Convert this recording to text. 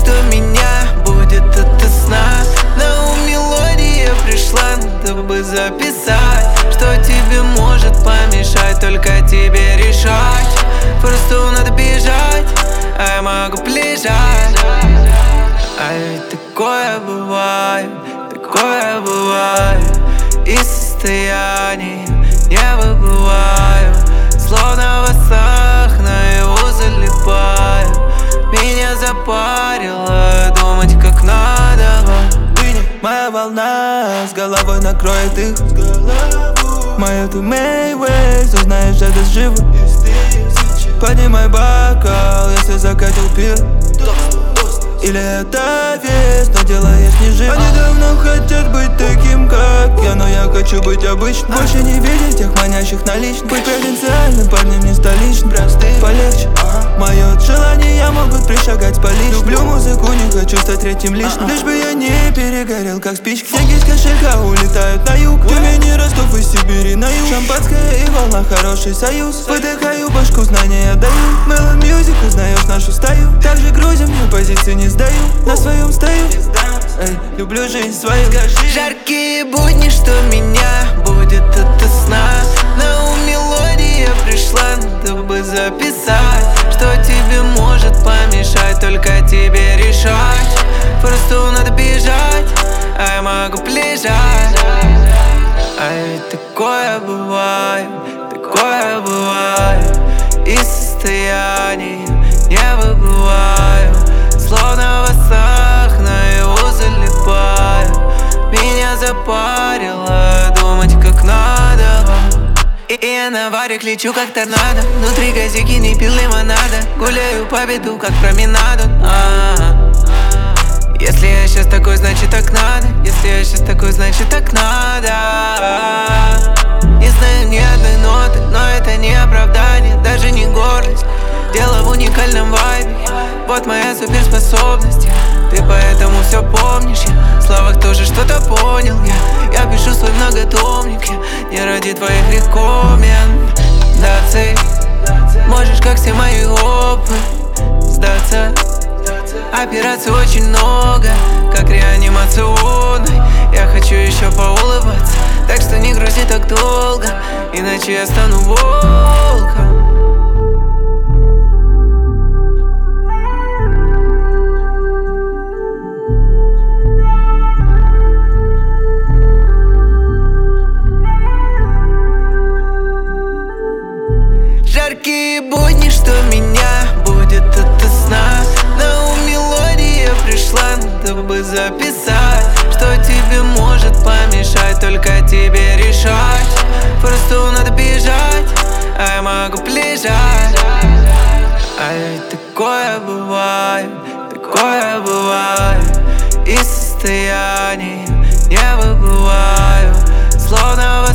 что меня будет от сна. На ум мелодия пришла, надо бы записать. Что тебе может помешать, только тебе решать. Просто надо бежать, а я могу лежать. А ведь такое бывает, из состояний не выбываю. Словно в снах наяву залипаю. Меня запарило думать как надо. Моя волна с головой накроет их. Моя ты Мэйвэй, знаешь, это живо. Поднимай бокал, если закатил пир. Или это вес, но делаешь не жив. Они давно хотят быть таким, как я, но я хочу быть обычным. Больше не видеть тех манящих наличных. Быть провинциальным парнем, не столичным. Полегче, мое желание я могут пришагать по личным. Люблю музыку, не хочу стать третьим лишним. Лишь бы я не перегорел, как спичка. Деньги с кошелька улетают на юг. Тюмени, Ростов и Сибири на юг. Шампанское и волна, хороший союз. Выдыхаю башку, знания отдаю. Melon Music, узнаешь нашу стаю. Также грузим, но позиции не сдаю. На своем стою, эй, люблю жизнь свою. Жаркие будни, что меня будет от сна. На ум мелодия пришла, надо бы записать. Что тебе может помешать, только тебе решать. Просто надо бежать, а я могу лежать. А ведь такое бывает, из состояний не выбываю. Словно в снах наяву залипаю. Меня запарило думать как надо. И я на варик лечу как торнадо. Внутри газики не пил лимонада. Гуляю по беду как променаду. Если я сейчас такой, значит так надо. Если я сейчас такой, значит так надо. Не знаю ни одной ноты, но это не оправдание, даже не гордость. Дело в уникальном вайбе, вот моя суперспособность. Ты поэтому все помнишь, я в словах тоже что-то понял. Я пишу свой многотомник, я не ради твоих рекомендаций. Можешь, как все мои опы, сдаться. Операций очень много, как реанимационной. Я хочу еще поулыбаться, так что не грузи так долго, иначе я стану волком. Жаркие будни, что меня будет от сна. На ум мелодия пришла, надо бы записать. Что тебе может помешать, только тебе решать. Просто надо бежать, а я могу лежать. А ведь такое бывает, из состояний не выбываю. Словно в